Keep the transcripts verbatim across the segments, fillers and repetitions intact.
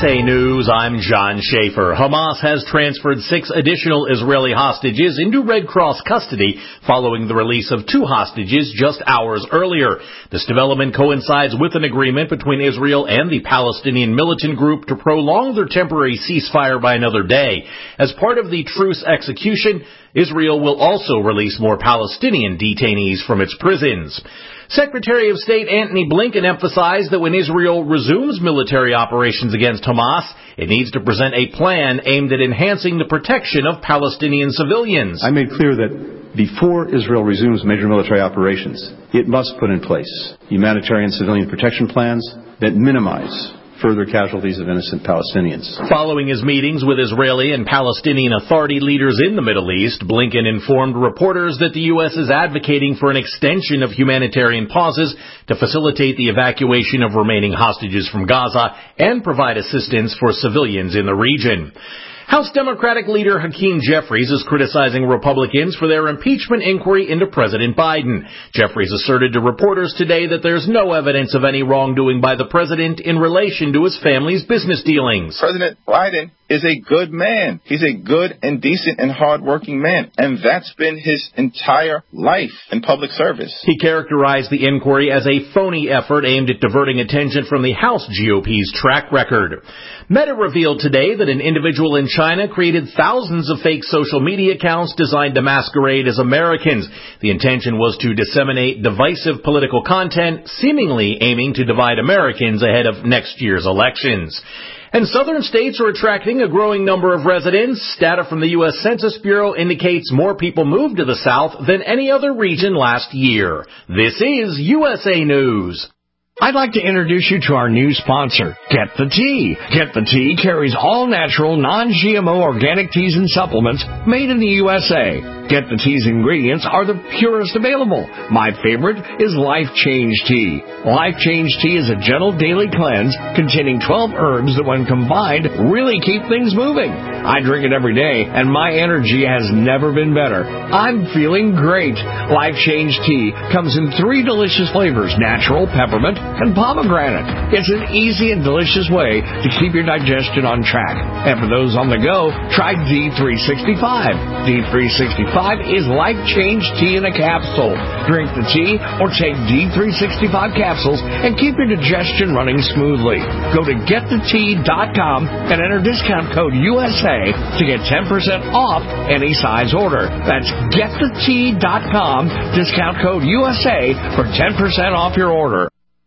A News, I'm John Schaefer. Hamas has transferred six additional Israeli hostages into Red Cross custody following the release of two hostages just hours earlier. This development coincides with an agreement between Israel and the Palestinian militant group to prolong their temporary ceasefire by another day. As part of the truce execution, Israel will also release more Palestinian detainees from its prisons. Secretary of State Antony Blinken emphasized that when Israel resumes military operations against Hamas, it needs to present a plan aimed at enhancing the protection of Palestinian civilians. I made clear that before Israel resumes major military operations, it must put in place humanitarian civilian protection plans that minimize further casualties of innocent Palestinians. Following his meetings with Israeli and Palestinian Authority leaders in the Middle East, Blinken informed reporters that the U S is advocating for an extension of humanitarian pauses to facilitate the evacuation of remaining hostages from Gaza and provide assistance for civilians in the region. House Democratic leader Hakeem Jeffries is criticizing Republicans for their impeachment inquiry into President Biden. Jeffries asserted to reporters today that there's no evidence of any wrongdoing by the president in relation to his family's business dealings. President Biden is a good man. He's a good and decent and hardworking man, and that's been his entire life in public service. He characterized the inquiry as a phony effort aimed at diverting attention from the House G O P's track record. Meta revealed today that an individual in China created thousands of fake social media accounts designed to masquerade as Americans. The intention was to disseminate divisive political content, seemingly aiming to divide Americans ahead of next year's elections. And southern states are attracting a growing number of residents. Data from the U S Census Bureau indicates more people moved to the South than any other region last year. This is U S A News. I'd like to introduce you to our new sponsor, Get the Tea. Get the Tea carries all-natural, non-G M O organic teas and supplements made in the U S A. Get the Tea's ingredients are the purest available. My favorite is Life Change Tea. Life Change Tea is a gentle daily cleanse containing twelve herbs that, when combined, really keep things moving. I drink it every day, and my energy has never been better. I'm feeling great. Life Change Tea comes in three delicious flavors, natural, peppermint, and pomegranate. It's an easy and delicious way to keep your digestion on track. And for those on the go, try D three sixty-five. D three sixty-five is Life Change Tea in a capsule. Drink the tea or take D three sixty-five capsules and keep your digestion running smoothly. Go to get the tea dot com and enter discount code U S A to get ten percent off any size order. That's get the tea dot com, discount code U S A for ten percent off your order.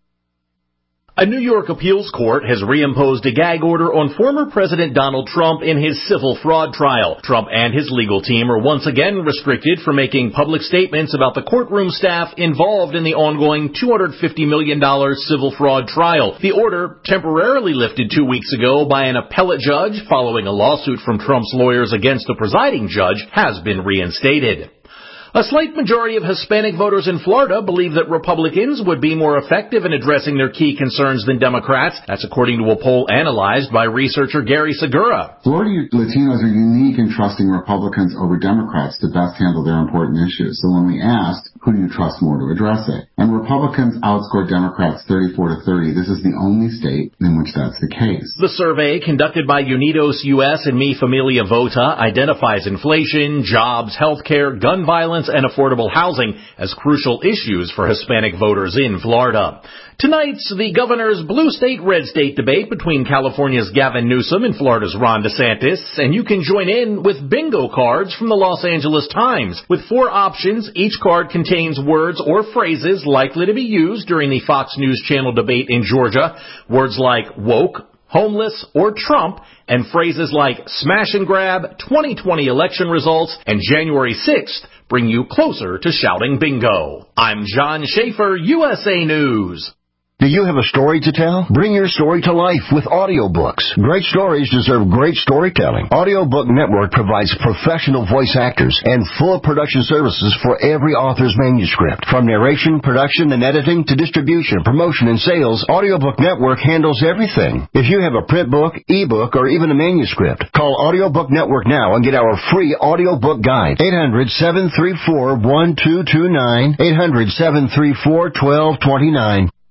A New York appeals court has reimposed a gag order on former President Donald Trump in his civil fraud trial. Trump and his legal team are once again restricted from making public statements about the courtroom staff involved in the ongoing two hundred fifty million dollars civil fraud trial. The order, temporarily lifted two weeks ago by an appellate judge following a lawsuit from Trump's lawyers against the presiding judge, has been reinstated. A slight majority of Hispanic voters in Florida believe that Republicans would be more effective in addressing their key concerns than Democrats. That's according to a poll analyzed by researcher Gary Segura. Florida Latinos are unique in trusting Republicans over Democrats to best handle their important issues. So when we asked, who do you trust more to address it? And Republicans outscored Democrats thirty-four to thirty. This is the only state in which that's the case. The survey, conducted by Unidos U S and Mi Familia Vota, identifies inflation, jobs, healthcare, gun violence, and affordable housing as crucial issues for Hispanic voters in Florida. Tonight's the governor's blue state, red state debate between California's Gavin Newsom and Florida's Ron DeSantis, and you can join in with bingo cards from the Los Angeles Times. With four options, each card contains words or phrases likely to be used during the Fox News Channel debate in Georgia. Words like woke, homeless, or Trump, and phrases like smash and grab, twenty twenty election results, and January sixth bring you closer to shouting bingo. I'm John Schaefer, U S A News. Do you have a story to tell? Bring your story to life with audiobooks. Great stories deserve great storytelling. Audiobook Network provides professional voice actors and full production services for every author's manuscript. From narration, production, and editing to distribution, promotion, and sales, Audiobook Network handles everything. If you have a print book, ebook, or even a manuscript, call Audiobook Network now and get our free audiobook guide. eight hundred, seven three four, one two two nine, eight hundred, seven three four, one two two nine.